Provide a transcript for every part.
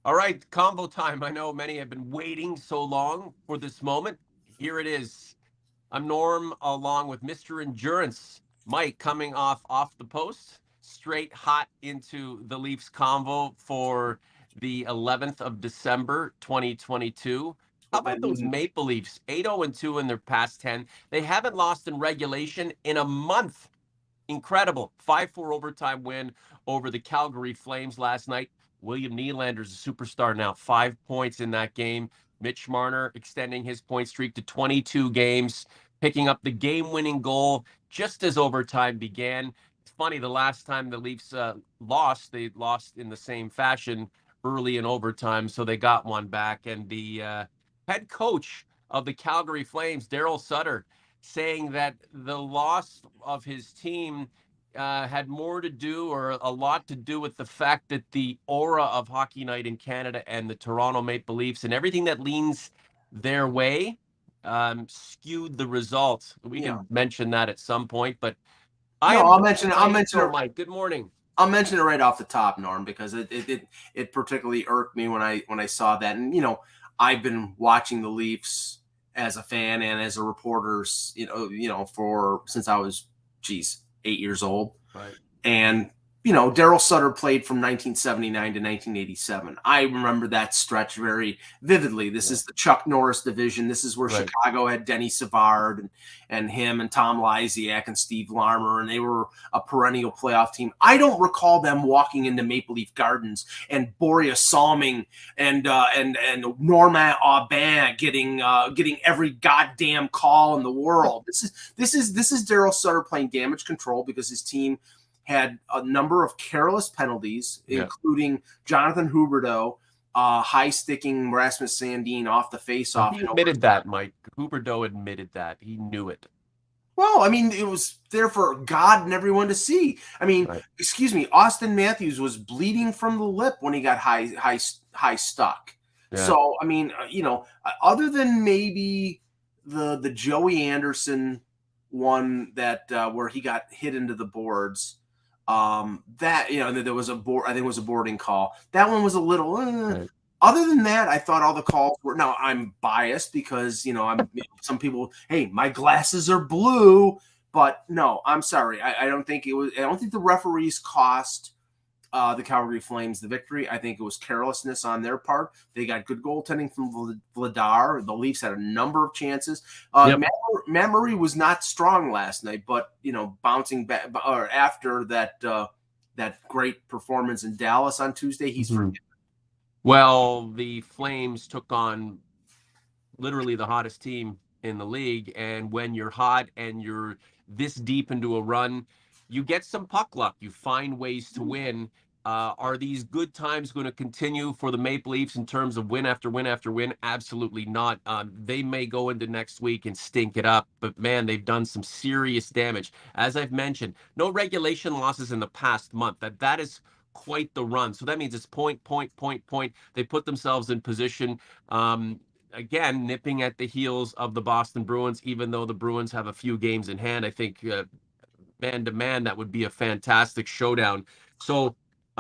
All right, combo time. I know many have been waiting so long for this moment. Here it is. I'm Norm, along with Mr. Endurance, Mike, coming off the post, straight hot into the Leafs convo for the 11th of December, 2022. How Hope I about those didn't. Maple Leafs? 8-2 in their past 10. They haven't lost in regulation in a month. Incredible. 5-4 overtime win over the Calgary Flames last night. William Nylander's a superstar now. 5 points in that game. Mitch Marner extending his point streak to 22 games, picking up the game-winning goal just as overtime began. It's funny, the last time the Leafs lost, they lost in the same fashion early in overtime, so they got one back. And the head coach of the Calgary Flames, Daryl Sutter, saying that the loss of his team had more to do, or a lot to do, with the fact that the aura of Hockey Night in Canada and the Toronto Maple Leafs and everything that leans their way skewed the results. We Yeah. can mention that at some point, but I No, am I'll joined mention it. by Intro Mike. Good morning. I'll mention it right off the top, Norm, because it particularly irked me when I saw that. And I've been watching the Leafs as a fan and as a reporter, for since I was, 8 years old. Right. And Daryl Sutter played from 1979 to 1987. I remember that stretch very vividly. This Yeah. is the Chuck Norris division. This is where Right. Chicago had Denny Savard and him and Tom Lysiak and Steve Larmer, and they were a perennial playoff team. I don't recall them walking into Maple Leaf Gardens and Boreas Salming and Norma Aubin getting every goddamn call in the world. This is Daryl Sutter playing damage control because his team had a number of careless penalties, Yeah. including Jonathan Huberdeau high-sticking Rasmus Sandin off the face-off. He admitted that, Mike. Huberdeau admitted that. He knew it. Well, I mean, it was there for God and everyone to see. I mean, Right. excuse me, Austin Matthews was bleeding from the lip when he got high stuck. Yeah. So, I mean, other than maybe the Joey Anderson one that where he got hit into the boards, that there was a board. I think it was a boarding call. That one was a little. Right. Other than that, I thought all the calls were. Now I'm biased because some people. Hey, my glasses are blue, but no, I'm sorry. I don't think it was. I don't think the referees cost the Calgary Flames the victory. I think it was carelessness on their part. They got good goaltending from Vladar. The Leafs had a number of chances. Yep. Matt Murray was not strong last night, but bouncing back or after that great performance in Dallas on Tuesday, he's forgiven. Well, the Flames took on literally the hottest team in the league. And when you're hot and you're this deep into a run, you get some puck luck. You find ways to win. Are these good times going to continue for the Maple Leafs in terms of win after win after win? Absolutely not. They may go into next week and stink it up, but man, they've done some serious damage. As I've mentioned, no regulation losses in the past month. That is quite the run. So that means it's point, point, point, point. They put themselves in position. Again, nipping at the heels of the Boston Bruins, even though the Bruins have a few games in hand. I think man to man, that would be a fantastic showdown. So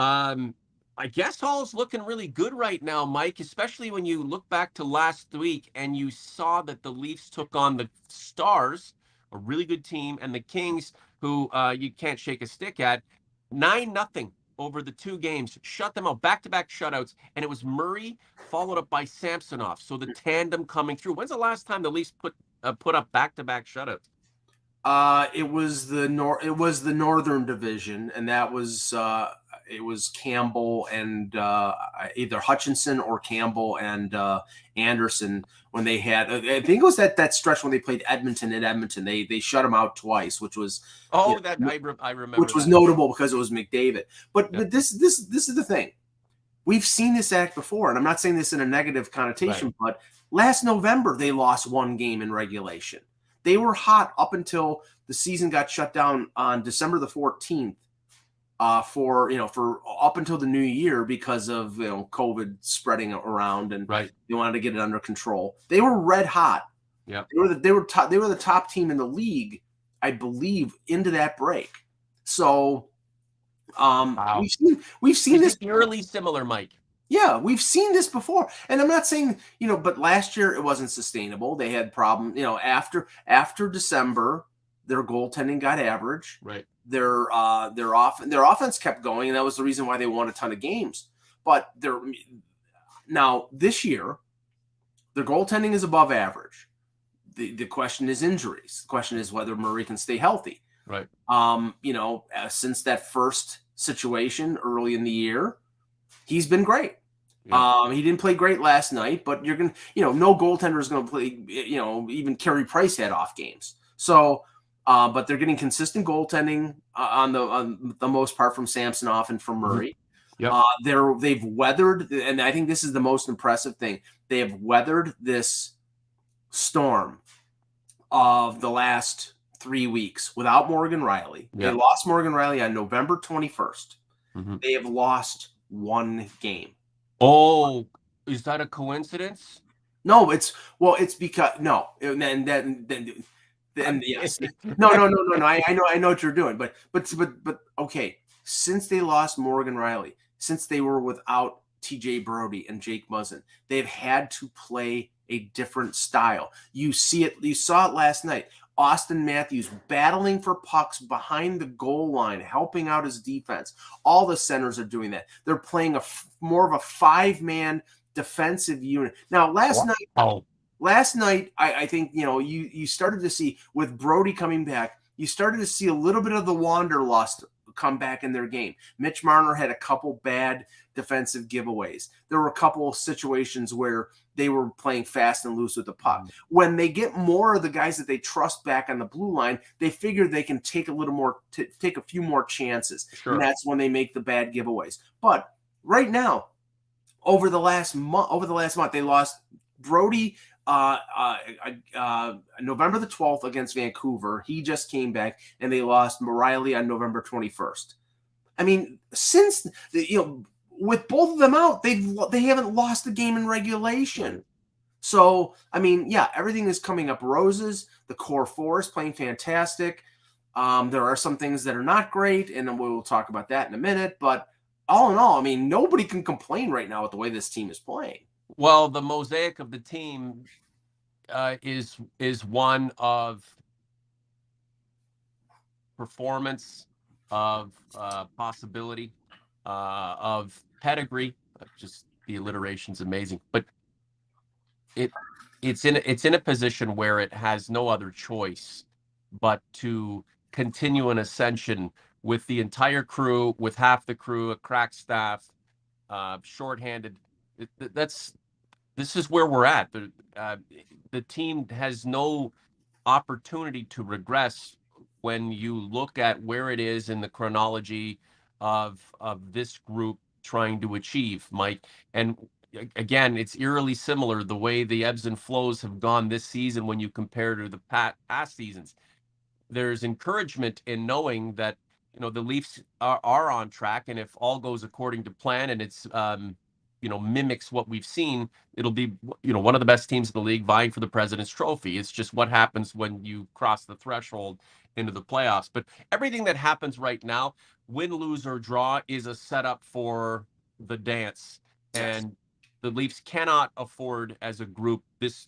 I guess all's looking really good right now, Mike, especially when you look back to last week and you saw that the Leafs took on the Stars, a really good team, and the Kings, who you can't shake a stick at, 9-0 over the two games, shut them out, back-to-back shutouts, and it was Murray followed up by Samsonov. So the tandem coming through. When's the last time the Leafs put up back-to-back shutouts? It was the Northern Division, and that was it was Campbell and either Hutchinson or Campbell and Anderson when they had. I think it was that stretch when they played Edmonton at Edmonton. They shut them out twice, which was I remember which was that. notable because it was McDavid. But Yeah. this is the thing. We've seen this act before, and I'm not saying this in a negative connotation, but last November they lost one game in regulation. They were hot up until the season got shut down on December the 14th for up until the new year because of COVID spreading around, and they wanted to get it under control. They were red hot. Yeah, they were the top team in the league, I believe, into that break. So wow. we've seen this eerily similar, Mike. Yeah, we've seen this before. And I'm not saying, but last year it wasn't sustainable. They had problem, after December, their goaltending got average. Right. Their offense kept going, and that was the reason why they won a ton of games. But now this year, their goaltending is above average. The question is injuries. The question is whether Murray can stay healthy. Right. Since that first situation early in the year, he's been great. Yeah. He didn't play great last night, but you're going to, no goaltender is going to play, even Carey Price had off games. So, but they're getting consistent goaltending on the most part from Samsonov and from Murray. Yep. They've weathered, and I think this is the most impressive thing. They have weathered this storm of the last 3 weeks without Morgan Rielly. Yeah. They lost Morgan Rielly on November 21st. Mm-hmm. They have lost one game. Oh, is that a coincidence? No, it's because no, and then yes, no. I know what you're doing, but okay. Since they lost Morgan Rielly, since they were without TJ Brody and Jake Muzzin, they've had to play a different style. You saw it last night. Austin Matthews battling for pucks behind the goal line, helping out his defense. All the centers are doing that. They're playing more of a 5-man defensive unit. Now, last night, I think, you started to see, with Brody coming back, you started to see a little bit of the wanderlust come back in their game. Mitch Marner had a couple bad defensive giveaways. There were a couple of situations where they were playing fast and loose with the puck. When they get more of the guys that they trust back on the blue line, they figure they can take a few more chances. Sure. And that's when they make the bad giveaways. But right now, over the last month, they lost Brody November the 12th against Vancouver. He just came back, and they lost Rielly on November 21st. I mean, since with both of them out, they haven't lost a game in regulation. Right. So, I mean, yeah, everything is coming up roses. The core four is playing fantastic. There are some things that are not great, and then we'll talk about that in a minute. But all in all, I mean, nobody can complain right now with the way this team is playing. Well, the mosaic of the team is one of performance, of possibility, of pedigree. Just the alliteration's amazing, but it's in a position where it has no other choice but to continue an ascension with the entire crew, with half the crew, a crack staff, shorthanded. This is where we're at. The team has no opportunity to regress when you look at where it is in the chronology of this group trying to achieve, Mike. And again, it's eerily similar the way the ebbs and flows have gone this season when you compare to the past seasons. There's encouragement in knowing that the Leafs are on track, and if all goes according to plan and it's mimics what we've seen, it'll be one of the best teams in the league vying for the President's Trophy. It's just what happens when you cross the threshold into the playoffs. But everything that happens right now, win, lose, or draw, is a setup for the dance. Yes. And the Leafs cannot afford, as a group, this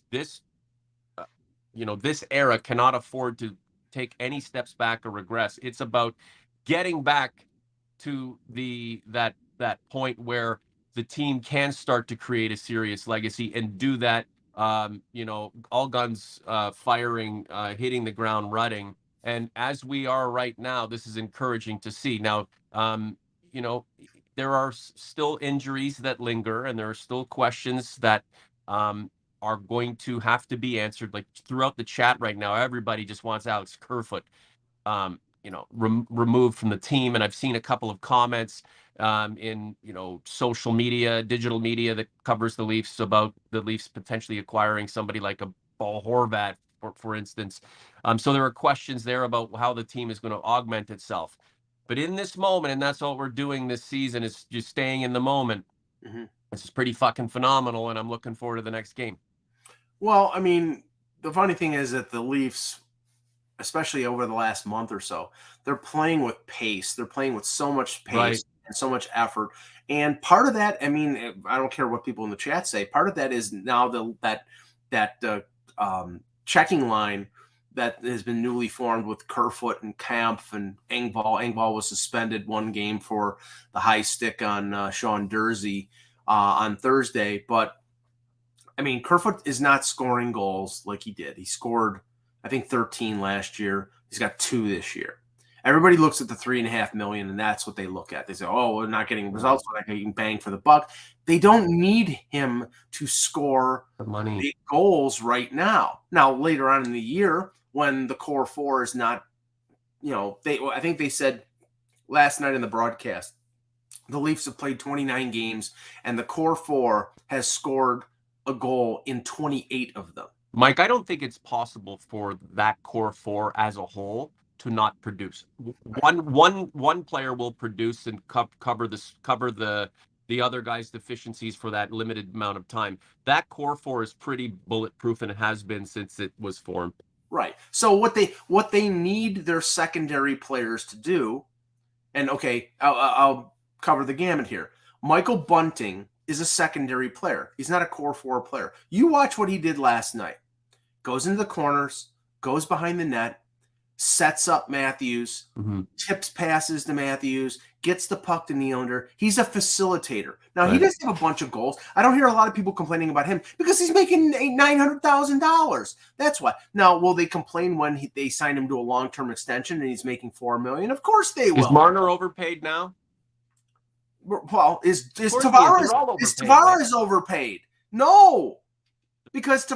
era cannot afford to take any steps back or regress. It's about getting back to that point where the team can start to create a serious legacy and do that, all guns firing, hitting the ground running. And as we are right now, this is encouraging to see. Now, there are still injuries that linger, and there are still questions that are going to have to be answered. Like throughout the chat right now, everybody just wants Alex Kerfoot, removed from the team. And I've seen a couple of comments in social media, digital media that covers the Leafs about the Leafs potentially acquiring somebody like a Bo Horvat, for instance. So there are questions there about how the team is going to augment itself. But in this moment, and that's all we're doing this season, is just staying in the moment. Mm-hmm. This is pretty fucking phenomenal, and I'm looking forward to the next game. Well, I mean, the funny thing is that the Leafs, especially over the last month or so, they're playing with pace. They're playing with so much pace. Right. and so much effort. And part of that, I mean, I don't care what people in the chat say. Part of that is now checking line that has been newly formed with Kerfoot and Kampf and Engvall. Engvall was suspended one game for the high stick on Sean Dursey on Thursday. But, I mean, Kerfoot is not scoring goals like he did. He scored, I think, 13 last year. He's got 2 this year. Everybody looks at the $3.5 million, and that's what they look at. They say, "Oh, we're not getting results. We're not getting bang for the buck." They don't need him to score The money. big goals right now. Now, later on in the year, when the core 4 is not, I think they said last night in the broadcast, the Leafs have played 29 games, and the core 4 has scored a goal in 28 of them. Mike, I don't think it's possible for that core 4 as a whole to not produce. One player will produce and cover the other guy's deficiencies for that limited amount of time. That core 4 is pretty bulletproof, and it has been since it was formed. Right. So what they need their secondary players to do, and okay, I'll cover the gamut here. Michael Bunting is a secondary player. He's not a core 4 player. You watch what he did last night. Goes into the corners, goes behind the net, sets up Matthews, tips passes to Matthews, gets the puck to Nylander. He's a facilitator. Now, he doesn't have a bunch of goals. I don't hear a lot of people complaining about him because he's making $900,000. That's why. Now, will they complain when they signed him to a long-term extension and he's making $4 million? Of course they will. Is Marner overpaid now? Well, is Tavares overpaid? No, because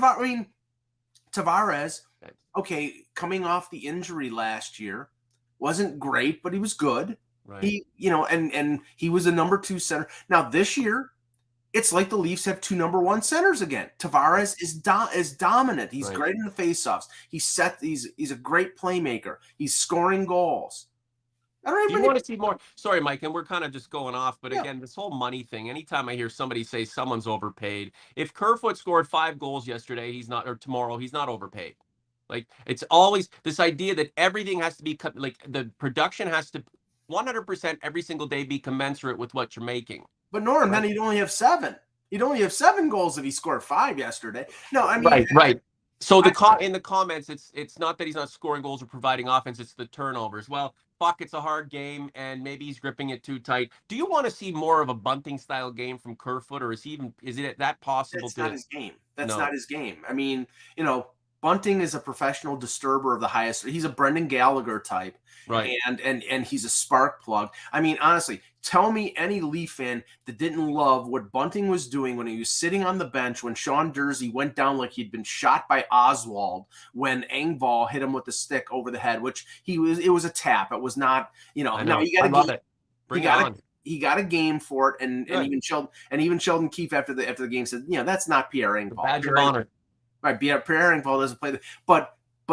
Tavares, okay, coming off the injury last year, wasn't great, but he was good. Right. He, and he was a number 2 center. Now this year, it's like the Leafs have 2 number 1 centers again. Tavares is dominant. He's great in the faceoffs. He's a great playmaker. He's scoring goals. Do you want to see more? Sorry, Mike, and we're kind of just going off, but again, this whole money thing, anytime I hear somebody say someone's overpaid, if Kerfoot scored 5 goals yesterday, or tomorrow, he's not overpaid. Like, it's always this idea that everything has to be, like, the production has to 100% every single day be commensurate with what you're making. But Norm, then he'd only have 7. He'd only have 7 goals if he scored 5 yesterday. No, I mean, right. So in the comments, it's not that he's not scoring goals or providing offense; it's the turnovers. Well, fuck, it's a hard game, and maybe he's gripping it too tight. Do you want to see more of a Bunting style game from Kerfoot, or is it that possible? That's not his game. That's not his game. I mean, Bunting is a professional disturber of the highest. He's a Brendan Gallagher type, right? And he's a spark plug. I mean, honestly, tell me any Leaf fan that didn't love what Bunting was doing when he was sitting on the bench when Sean Dursey went down like he'd been shot by Oswald when Engvall hit him with the stick over the head, which it was a tap. It was not, Now you got to Bring it on. He got a game for it, and even Sheldon Keefe after the game said, that's not Pierre Engvall. Badge of honor. Right, Pierre Engvall doesn't play but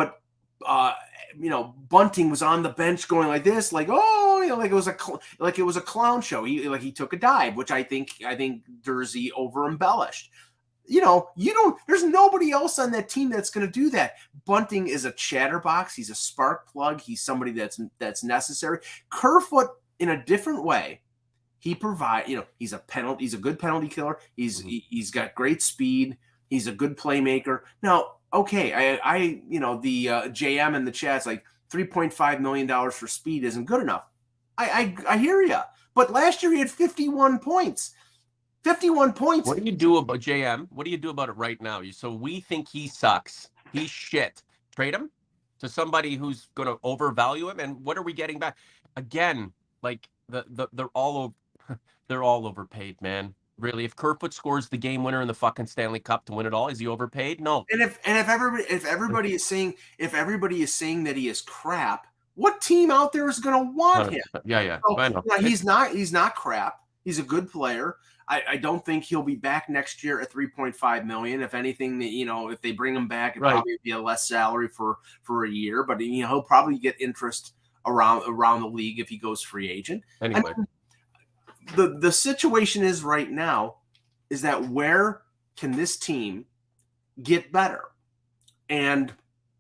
Bunting was on the bench going like this, like like it was a clown show. He took a dive, which I think Dursey over embellished. There's nobody else on that team that's going to do that. Bunting is a chatterbox. He's a spark plug. He's somebody that's necessary. Kerfoot, in a different way, he provides. He's a good penalty killer. He's got great speed. He's a good playmaker. Now, okay, the JM in the chat's like $3.5 million for speed isn't good enough. I hear you. But last year he had 51 points. 51 points. What do you do about JM? What do you do about it right now? So we think he sucks. He's shit. Trade him to somebody who's going to overvalue him. And what are we getting back? Again, like they're all overpaid, man. Really, if Kerfoot scores the game winner in the fucking Stanley Cup to win it all, is he overpaid? No. And if everybody is saying that he is crap, what team out there is going to want him? Yeah. So, I know. He's not crap. He's a good player. I don't think he'll be back next year at $3.5 million. If anything, if they bring him back, it'd probably be a less salary for a year. But he'll probably get interest around the league if he goes free agent. Anyway. The situation is right now is that where can this team get better? And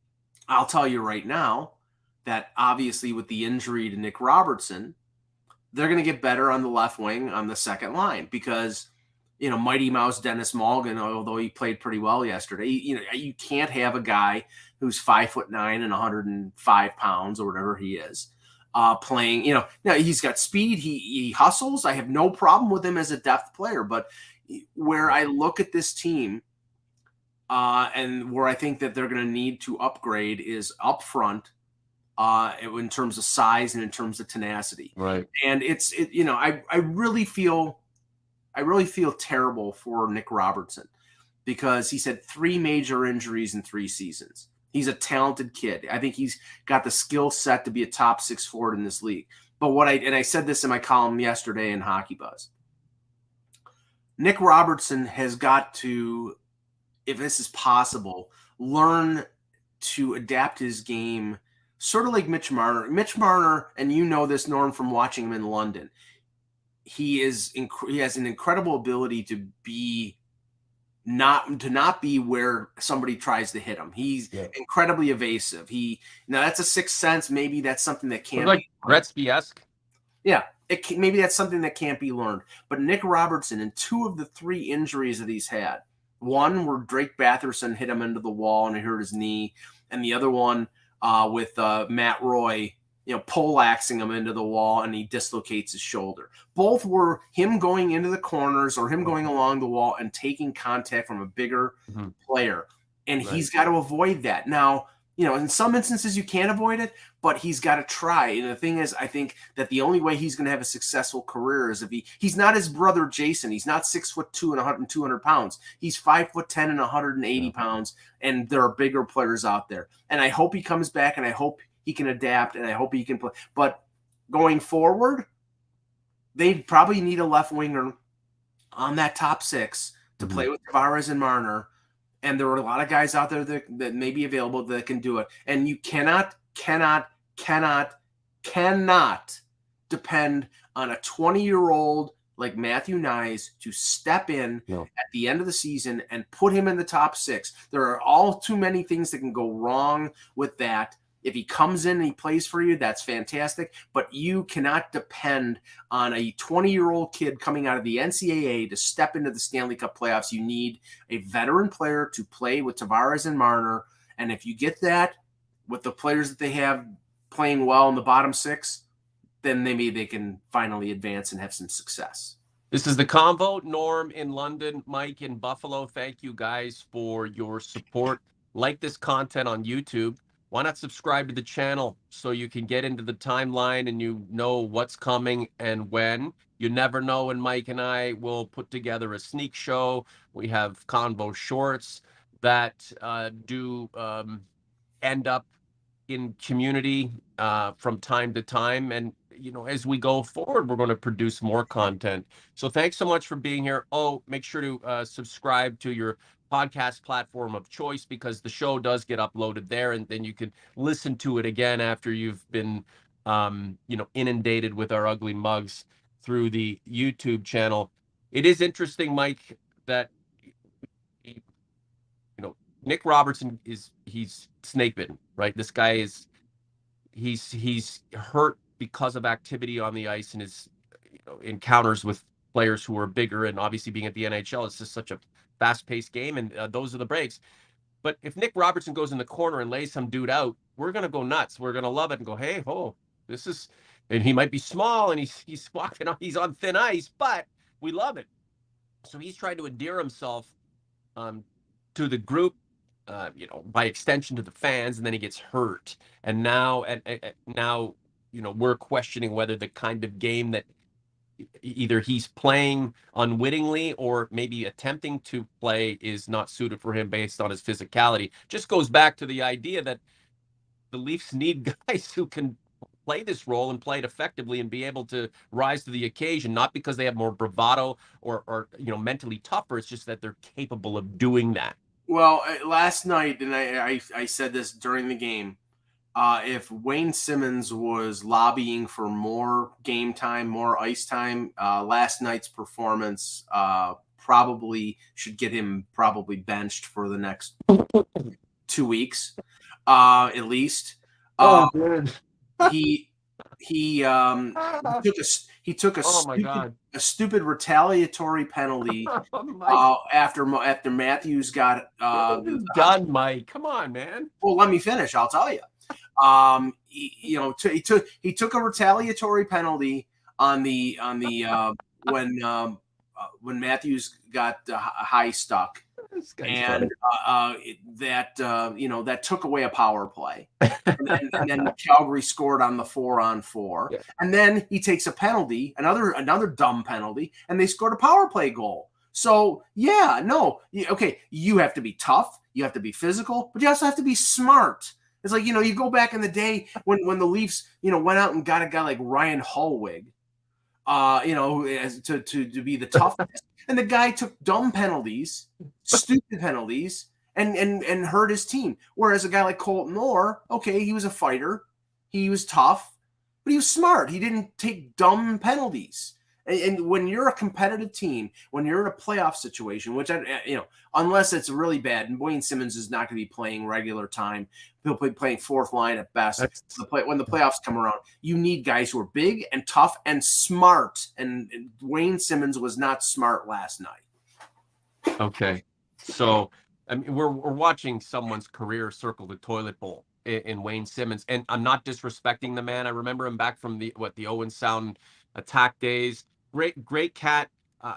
I'll tell you right now that obviously with the injury to Nick Robertson, they're going to get better on the left wing on the second line because, Mighty Mouse Dennis Mulligan, although he played pretty well yesterday, you can't have a guy who's 5'9" and 105 pounds or whatever he is, playing. Now he's got speed. He hustles. I have no problem with him as a depth player. But where I look at this team, and where I think that they're going to need to upgrade is up front. In terms of size and in terms of tenacity. Right. And I really feel terrible for Nick Robertson because he's had 3 major injuries in 3 seasons. He's a talented kid. I think he's got the skill set to be a top 6 forward in this league. But I said this in my column yesterday in Hockey Buzz. Nick Robertson has got to, if this is possible, learn to adapt his game sort of like Mitch Marner. Mitch Marner, and you know this, Norm, from watching him in London, he has an incredible ability to not be where somebody tries to hit him. He's incredibly evasive. Now that's a sixth sense. Maybe that's something that can't be Gretzky-esque. Yeah, maybe that's something that can't be learned. But Nick Robertson, in 2 of the 3 injuries that he's had, one where Drake Batherson hit him into the wall and he hurt his knee, and the other one with Matt Roy, poleaxing him into the wall and he dislocates his shoulder. Both were him going into the corners or him going along the wall and taking contact from a bigger player. And he's got to avoid that. Now, in some instances you can't avoid it, but he's got to try. And the thing is, I think that the only way he's going to have a successful career is if he's not his brother Jason. He's not 6'2" and 200 pounds. He's 5'10" and 180 pounds. And there are bigger players out there. And I hope he comes back, and I hope he can adapt, and I hope he can play. But going forward, they probably need a left winger on that top 6 to play with Tavares and Marner. And there are a lot of guys out there that may be available that can do it. And you cannot depend on a 20-year-old like Matthew Knies to step in at the end of the season and put him in the top 6. There are all too many things that can go wrong with that. If he comes in and he plays for you, that's fantastic. But you cannot depend on a 20-year-old kid coming out of the NCAA to step into the Stanley Cup playoffs. You need a veteran player to play with Tavares and Marner. And if you get that with the players that they have playing well in the bottom 6, then maybe they can finally advance and have some success. This is the Convo. Norm in London, Mike in Buffalo. Thank you guys for your support. Like this content on YouTube. Why not subscribe to the channel so you can get into the timeline and you know what's coming and when. You never know when Mike and I will put together a sneak show. We have Convo shorts that do end up in community from time to time. And, as we go forward, we're going to produce more content. So thanks so much for being here. Oh, make sure to subscribe to your podcast platform of choice, because the show does get uploaded there, and then you can listen to it again after you've been inundated with our ugly mugs through the YouTube channel. It is interesting, Mike, that Nick Robertson he's snake bitten, right? This guy he's hurt because of activity on the ice and his encounters with players who are bigger, and obviously being at the NHL, it's just such a fast-paced game, and those are the breaks. But if Nick Robertson goes in the corner and lays some dude out, we're going to go nuts. We're going to love it and go, hey, this is, and he might be small and he's walking on, he's on thin ice, but we love it. So he's trying to endear himself to the group, by extension to the fans, and then he gets hurt. And now, we're questioning whether the kind of game that either he's playing unwittingly or maybe attempting to play is not suited for him based on his physicality. Just goes back to the idea that the Leafs need guys who can play this role and play it effectively and be able to rise to the occasion, not because they have more bravado or mentally tougher. It's just that they're capable of doing that. Well, last night, and I said this during the game, if Wayne Simmons was lobbying for more game time, more ice time, last night's performance probably should get him benched for the next 2 weeks, at least. He he took Oh my God. a stupid retaliatory penalty Mike, after Matthews got what have you done, Mike? Come on, man. well, let me finish. I'll tell you. He took a retaliatory penalty on the when Matthews got high stuck, This guy's and funny. that took away a power play, and then Calgary scored on the 4-on-4, Yeah. and then he takes a penalty, another dumb penalty, and they scored a power play goal. So yeah, no, okay, you have to be tough, you have to be physical, but you also have to be smart. It's like, you go back in the day when the Leafs, went out and got a guy like Ryan Hullwig, to be the toughest. And the guy took dumb penalties, stupid penalties, and hurt his team. Whereas a guy like Colton Orr, okay, he was a fighter, he was tough, but he was smart. He didn't take dumb penalties. And when you're a competitive team, when you're in a playoff situation, which unless it's really bad, and Wayne Simmonds is not going to be playing regular time, he'll be playing fourth line at best. When the playoffs come around, you need guys who are big and tough and smart. And Wayne Simmonds was not smart last night. Okay, so I mean, we're watching someone's career circle the toilet bowl in Wayne Simmonds, and I'm not disrespecting the man. I remember him back from the Owen Sound attack days. Great cat.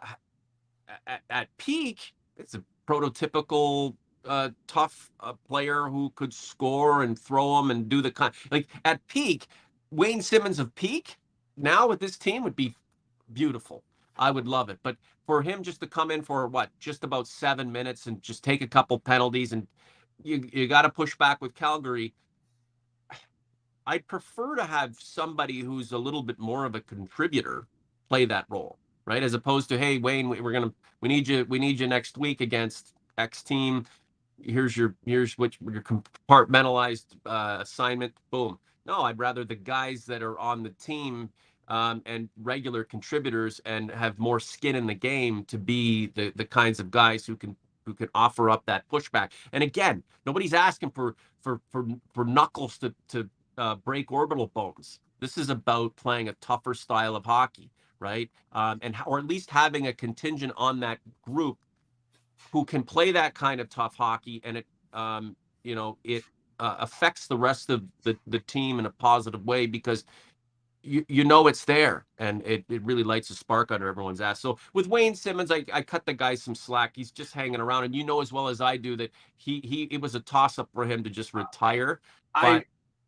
At peak, it's a prototypical tough player who could score and throw them and do the kind. Like at peak, Wayne Simmonds of peak now with this team would be beautiful. I would love it. But for him just to come in for just about 7 minutes and just take a couple penalties, and you got to push back with Calgary. I'd prefer to have somebody who's a little bit more of a contributor play that role, right? As opposed to, hey, Wayne, we need you next week against X team. Here's your compartmentalized assignment. Boom. No, I'd rather the guys that are on the team and regular contributors and have more skin in the game to be the kinds of guys who can offer up that pushback. And again, nobody's asking for knuckles to break orbital bones. This is about playing a tougher style of hockey, right? Or at least having a contingent on that group who can play that kind of tough hockey, and it affects the rest of the team in a positive way, because it's there, and it really lights a spark under everyone's ass. So with Wayne Simmonds, I cut the guy some slack. He's just hanging around, and as well as I do that it was a toss up for him to just retire. But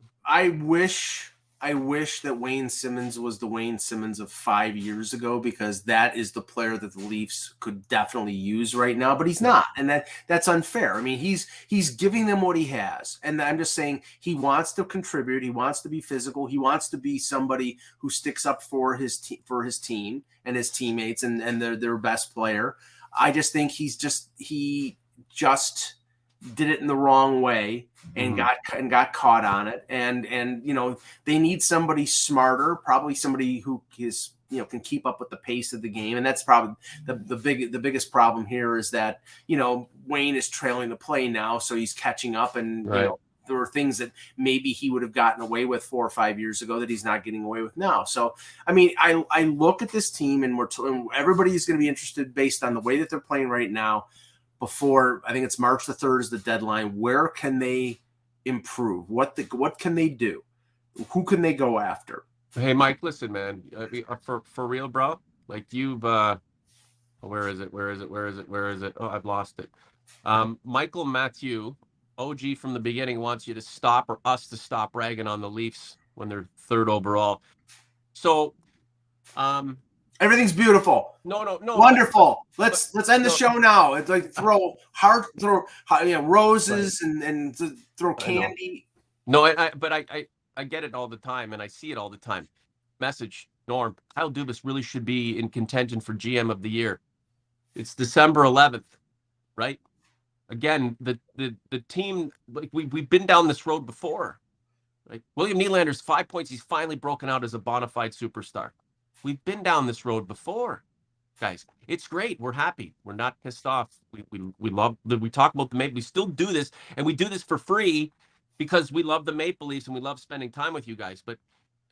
I wish that Wayne Simmonds was the Wayne Simmonds of 5 years ago, because that is the player that the Leafs could definitely use right now, but he's not. And that's unfair. I mean, he's giving them what he has. And I'm just saying, he wants to contribute. He wants to be physical. He wants to be somebody who sticks up for his team and his teammates and their best player. I just think he just did it in the wrong way and got caught on it. And they need somebody smarter, probably somebody who is, can keep up with the pace of the game. And that's probably the biggest problem here, is that, Wayne is trailing the play now, so he's catching up, and right. There were things that maybe he would have gotten away with 4 or 5 years ago that he's not getting away with now. So, I mean, I look at this team, and everybody's going to be interested based on the way that they're playing right now. Before, I think it's March the 3rd is the deadline. Where can they improve? What can they do? Who can they go after? Hey, Mike, listen, man, for real, bro. Like you've, where is it? Oh, I've lost it. Michael Matthew, OG from the beginning, wants you to stop, or us to stop ragging on the Leafs when they're 3rd overall. So, everything's beautiful. No. Wonderful. Let's end the show now. It's like throw roses and throw candy. No, I get it all the time, and I see it all the time. Message, Norm, Kyle Dubas really should be in contention for GM of the year. It's December 11th, right? Again, the team, like we've been down this road before. Like William Nylander's 5 points. He's finally broken out as a bona fide superstar. We've been down this road before, guys. It's great. We're happy. We're not pissed off. We love that we talk about the Maple. We still do this, and we do this for free because we love the Maple Leafs and we love spending time with you guys. But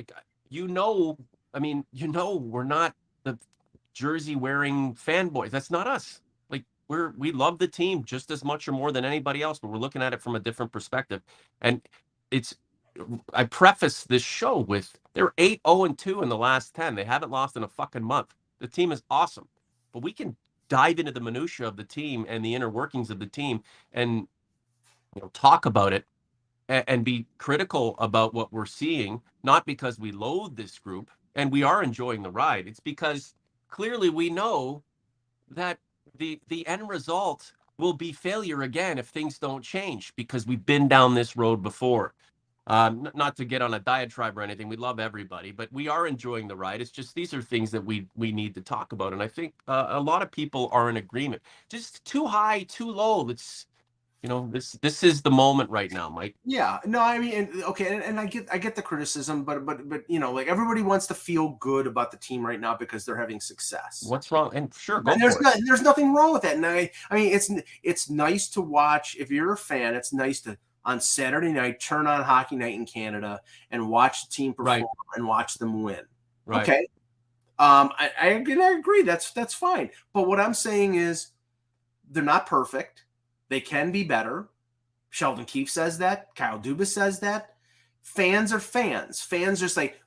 I mean, we're not the jersey wearing fanboys. That's not us. Like we love the team just as much or more than anybody else, but we're looking at it from a different perspective. And it's I preface this show with they're 8-0-2 in the last 10. They haven't lost in a fucking month. The team is awesome. But we can dive into the minutia of the team and the inner workings of the team and talk about it and be critical about what we're seeing, not because we loathe this group and we are enjoying the ride. It's because clearly we know that the end result will be failure again if things don't change, because we've been down this road before. Not to get on a diatribe or anything, we love everybody, but we are enjoying the ride. It's just these are things that we need to talk about, and I think a lot of people are in agreement. Just too high, too low. Let's this is the moment right now, Mike. Yeah, no, I mean, and I get the criticism, but like everybody wants to feel good about the team right now because they're having success. What's wrong? And sure, go and for it. There's nothing wrong with that. And I mean, it's nice to watch. If you're a fan, it's nice to on Saturday night turn on Hockey Night in Canada and watch the team perform and watch them win. Right. Okay, I agree. That's fine. But what I'm saying is, they're not perfect. They can be better. Sheldon Keefe says that. Kyle Dubas says that. Fans are fans. Fans just like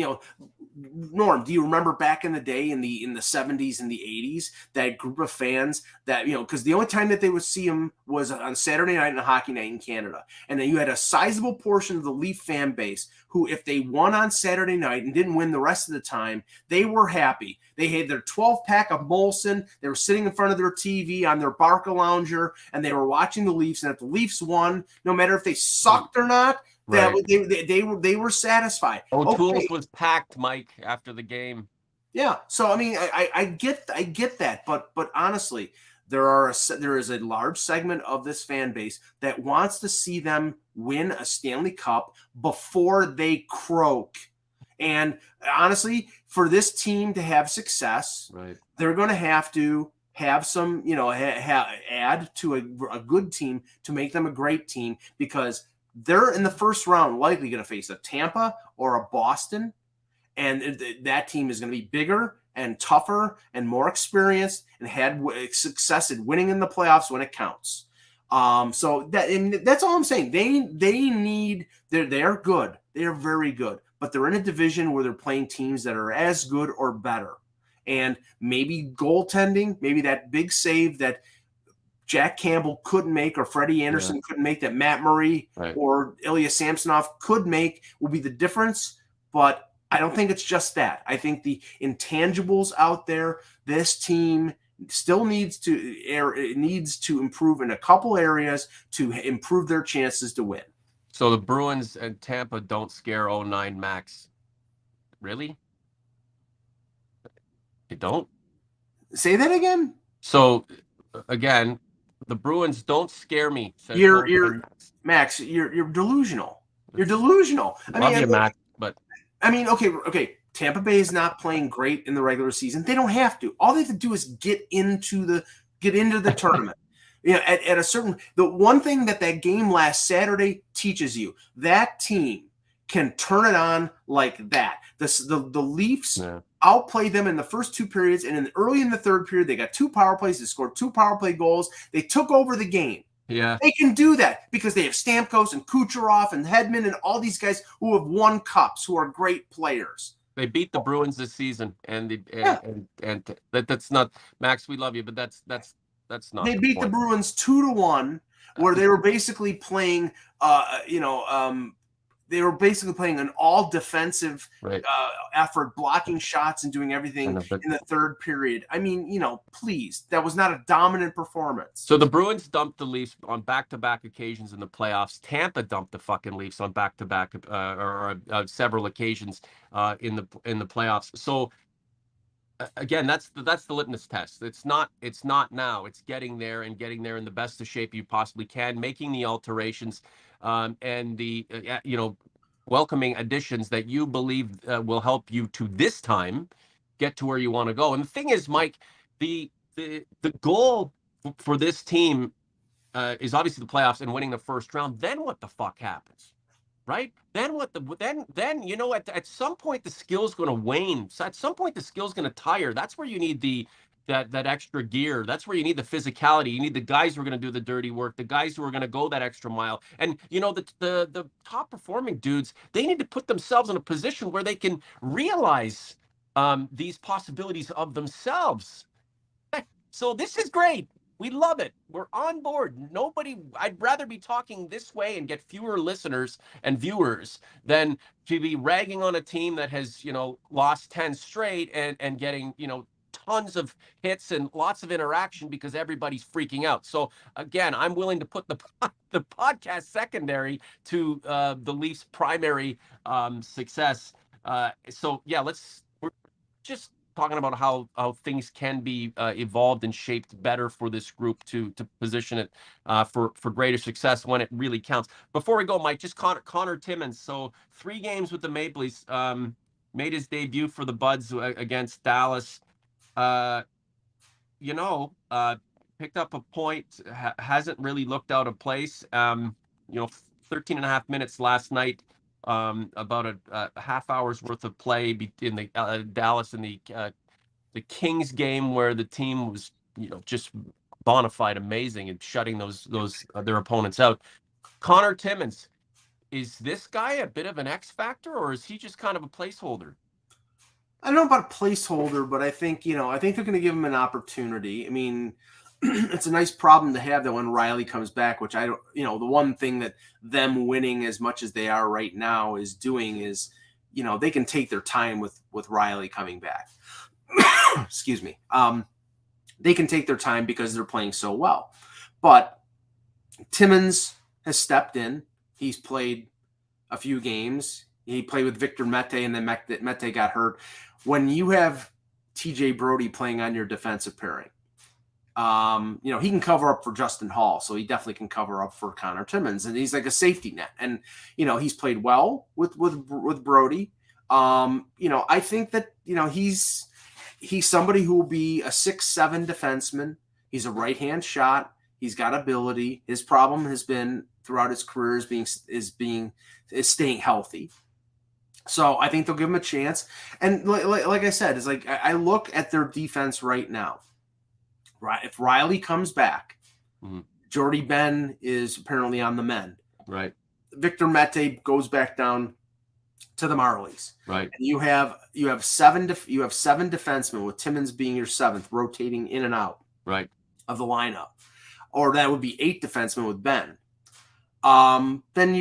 Norm, do you remember back in the day in the 70s and the 80s, that group of fans that, because the only time that they would see them was on Saturday night and a Hockey Night in Canada. And then you had a sizable portion of the Leaf fan base who, if they won on Saturday night and didn't win the rest of the time, they were happy. They had their 12-pack of Molson. They were sitting in front of their TV on their Barca Lounger, and they were watching the Leafs. And if the Leafs won, no matter if they sucked or not, they were satisfied. O'Toole's was packed, Mike, after the game. Yeah, so I mean, I get that, but honestly, there is a large segment of this fan base that wants to see them win a Stanley Cup before they croak. And honestly, for this team to have success, they're going to have some, add to a good team to make them a great team, because they're in the first round likely going to face a Tampa or a Boston, and that team is going to be bigger and tougher and more experienced and had success in winning in the playoffs when it counts. So that's all I'm saying. They're good. They're very good, but they're in a division where they're playing teams that are as good or better. And maybe goaltending, maybe that big save that Jack Campbell couldn't make, or Freddie Anderson couldn't make, that Matt Murray or Ilya Samsonov could make, will be the difference. But I don't think it's just that. I think the intangibles out there, this team still needs to improve in a couple areas to improve their chances to win. So the Bruins and Tampa don't scare 09 Max. Really? They don't? Say that again? So again, the Bruins don't scare me. You're Max, you're delusional. You're delusional. Love you, Max, but I mean, okay. Tampa Bay is not playing great in the regular season. They don't have to. All they have to do is get into the tournament. At a certain, the one thing that game last Saturday teaches you, that team can turn it on like that. The Leafs outplayed them in the first two periods, and early in the third period, they got 2 power plays. They scored 2 power play goals. They took over the game. Yeah, they can do that because they have Stamkos and Kucherov and Hedman and all these guys who have won cups, who are great players. They beat the Bruins this season, and that's not, Max. We love you, but that's not. They beat the Bruins 2-1, where they were basically playing, they were basically playing an all defensive effort, blocking shots and doing everything in the third period. I mean, please, that was not a dominant performance. So the Bruins dumped the Leafs on back-to-back occasions in the playoffs. Tampa dumped the fucking Leafs on back-to-back several occasions in the playoffs. So again, that's the litmus test. It's not now. It's getting there and getting there in the best of shape you possibly can, making the alterations. And the welcoming additions that you believe will help you to this time get to where you want to go. And the thing is, Mike, the goal for this team is obviously the playoffs and winning the first round. Then what the fuck happens, right? Then what the then you know at some point the skill's going to wane. So at some point the skill's going to tire. That's where you need that extra gear. That's where you need the physicality. You need the guys who are going to do the dirty work, the guys who are going to go that extra mile. And you know the top performing dudes, they need to put themselves in a position where they can realize these possibilities of themselves. So this is great. We love it. We're on board. I'd rather be talking this way and get fewer listeners and viewers than to be ragging on a team that has, lost 10 straight and getting, tons of hits and lots of interaction because everybody's freaking out. So again, I'm willing to put the podcast secondary to the Leafs' primary success. So yeah, we're just talking about how things can be evolved and shaped better for this group to position it for greater success when it really counts. Before we go, Mike, just Connor Timmins. So 3 games with the Maple Leafs, made his debut for the Buds against Dallas. Picked up a point, hasn't really looked out of place. 13 and a half minutes last night. About a half hour's worth of play in the Dallas and the Kings game where the team was just bona fide amazing and shutting those their opponents out. Connor Timmins, is this guy a bit of an X factor or is he just kind of a placeholder? I don't know about a placeholder, but I think they're going to give him an opportunity. I mean, it's a nice problem to have that when Riley comes back, which I don't, the one thing that them winning as much as they are right now is doing is, they can take their time with Riley coming back. Excuse me. They can take their time because they're playing so well. But Timmins has stepped in. He's played a few games. He played with Victor Mete, and then Mete got hurt. When you have TJ Brodie playing on your defensive pairing, he can cover up for Justin Hall, so he definitely can cover up for Connor Timmins, and he's like a safety net. And he's played well with Brodie. I think that he's somebody who will be a 6'7" defenseman. He's a right-hand shot. He's got ability. His problem has been throughout his career is staying healthy. So I think they'll give him a chance. And like I said, it's like I look at their defense right now. Right, if Riley comes back, Jordy Ben is apparently on the mend. Right. Victor Mete goes back down to the Marlies. Right. And you have 7 defensemen, with Timmins being your 7th, rotating in and out. Right. Of the lineup, or that would be 8 defensemen with Ben. Then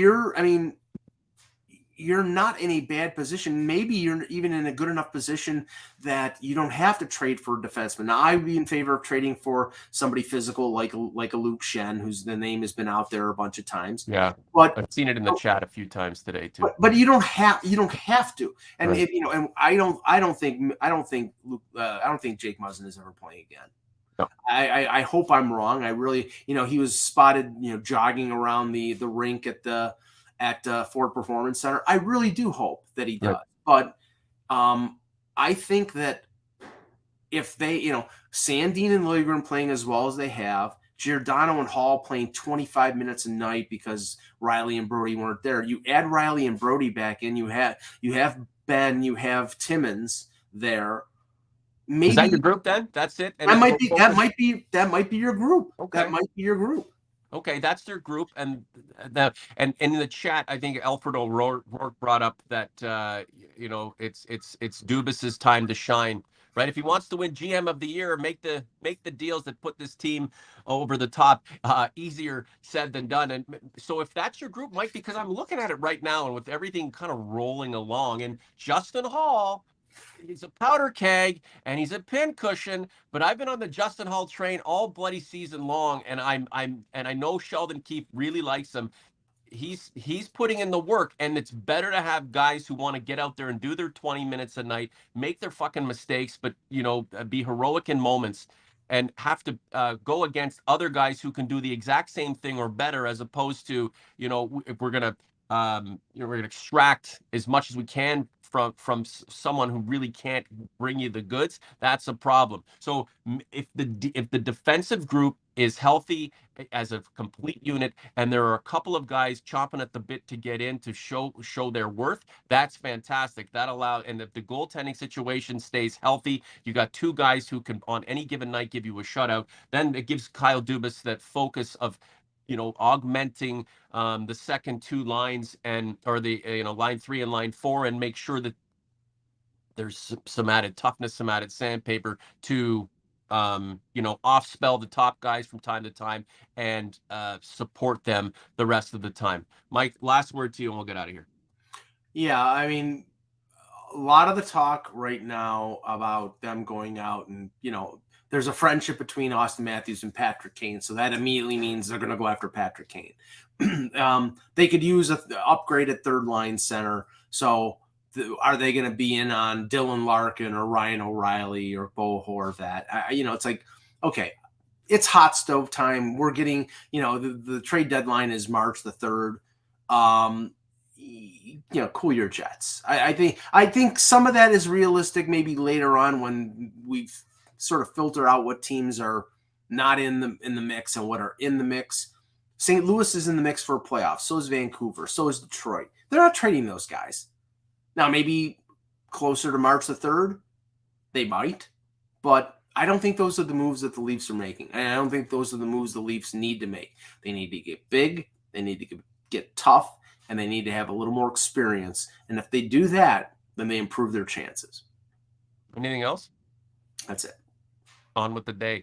you're not in a bad position. Maybe you're even in a good enough position that you don't have to trade for a defenseman. Now, I'd be in favor of trading for somebody physical like a Luke Schenn, whose the name has been out there a bunch of times. Yeah, but I've seen it in the chat a few times today too. But you don't have to. And right. And I don't think Jake Muzzin is ever playing again. No. I hope I'm wrong. I really, he was spotted, jogging around the rink at Ford Performance Center. I really do hope that he does. Right. But I think that if they, Sandin and Liljegren playing as well as they have, Giordano and Hall playing 25 minutes a night because Riley and Brodie weren't there. You add Riley and Brodie back in, you have Ben, you have Timmins there. Maybe, is that your group then? That's it. And that might be your group. Okay. That might be your group. Okay, that's their group, and in the chat, I think Alfred O'Rourke brought up that it's Dubas's time to shine, right? If he wants to win GM of the year, make the deals that put this team over the top. Easier said than done. And so if that's your group, Mike, because I'm looking at it right now, and with everything kind of rolling along, and Justin Hall. He's a powder keg and he's a pincushion, but I've been on the Justin Hall train all bloody season long, and I know Sheldon Keefe really likes him. He's putting in the work, and it's better to have guys who want to get out there and do their 20 minutes a night, make their fucking mistakes, but be heroic in moments, and have to go against other guys who can do the exact same thing or better, as opposed to if we're gonna extract as much as we can from someone who really can't bring you the goods. That's a problem. So if the defensive group is healthy as a complete unit, and there are a couple of guys chomping at the bit to get in to show their worth, that's fantastic. That allows, and if the goaltending situation stays healthy, you got two guys who can on any given night give you a shutout. Then it gives Kyle Dubas that focus of, augmenting the second two lines or the line 3 and line 4, and make sure that there's some added toughness, some added sandpaper to off spell the top guys from time to time and support them the rest of the time. Mike, last word to you, and we'll get out of here. Yeah, I mean, a lot of the talk right now about them going out and, there's a friendship between Austin Matthews and Patrick Kane. So that immediately means they're going to go after Patrick Kane. They could use an upgraded third line center. So are they going to be in on Dylan Larkin or Ryan O'Reilly or Bo Horvat? It's like, okay, it's hot stove time. We're getting, the trade deadline is March the 3rd. Cool your jets. I think some of that is realistic maybe later on when we've sort of filter out what teams are not in the mix and what are in the mix. St. Louis is in the mix for playoffs. So is Vancouver. So is Detroit. They're not trading those guys. Now, maybe closer to March the 3rd, they might. But I don't think those are the moves that the Leafs are making. And I don't think those are the moves the Leafs need to make. They need to get big. They need to get tough. And they need to have a little more experience. And if they do that, then they improve their chances. Anything else? That's it. On with the day.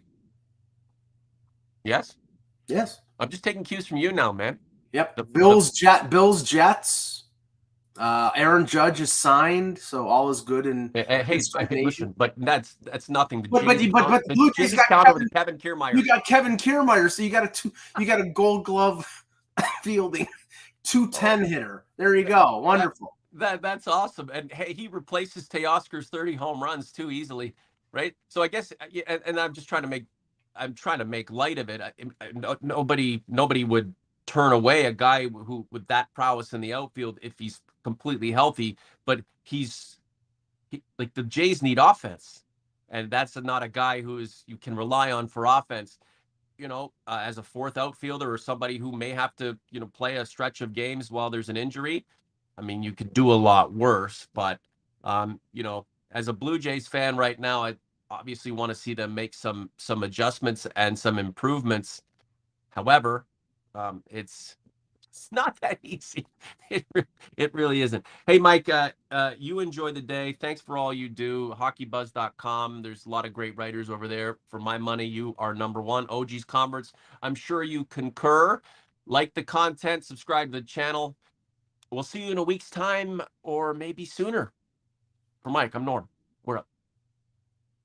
Yes? Yes. I'm just taking cues from you now, man. Yep. Bills, Jets. Aaron Judge is signed, so all is good in hey, listen, but that's nothing. But the Blue Jays got Kevin Kiermaier. You got Kevin Kiermaier, so you got a Gold Glove fielding 210 hitter. There you go. Wonderful. That's awesome. And hey, he replaces Teoscar's 30 home runs too easily, right? So I guess, and I'm just trying to make light of it. Nobody would turn away a guy who with that prowess in the outfield if he's completely healthy. But like the Jays need offense, and that's not a guy you can rely on for offense. As a fourth outfielder or somebody who may have to, play a stretch of games while there's an injury. I mean, you could do a lot worse, but, as a Blue Jays fan right now, I obviously want to see them make some adjustments and some improvements. However, it's not that easy. It really isn't. Hey, Mike, you enjoy the day. Thanks for all you do. HockeyBuzz.com. There's a lot of great writers over there. For my money, you are number one. OG's Converts. I'm sure you concur. Like the content, subscribe to the channel. We'll see you in a week's time or maybe sooner. For Mike, I'm Norm.